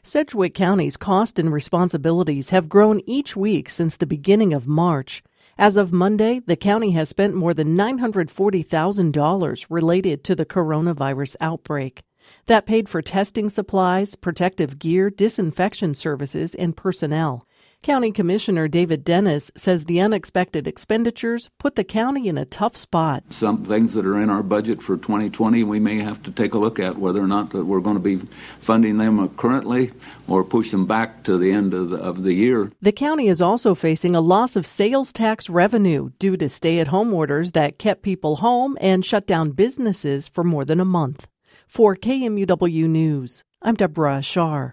Sedgwick County's cost and responsibilities have grown each week since the beginning of March. As of Monday, the county has spent more than $940,000 related to the coronavirus outbreak. That paid for testing supplies, protective gear, disinfection services, and personnel. County Commissioner David Dennis says the unexpected expenditures put the county in a tough spot. Some things that are in our budget for 2020, we may have to take a look at whether or not that we're going to be funding them currently or push them back to the end of the year. The county is also facing a loss of sales tax revenue due to stay-at-home orders that kept people home and shut down businesses for more than a month. For KMUW News, I'm Deborah Ashar.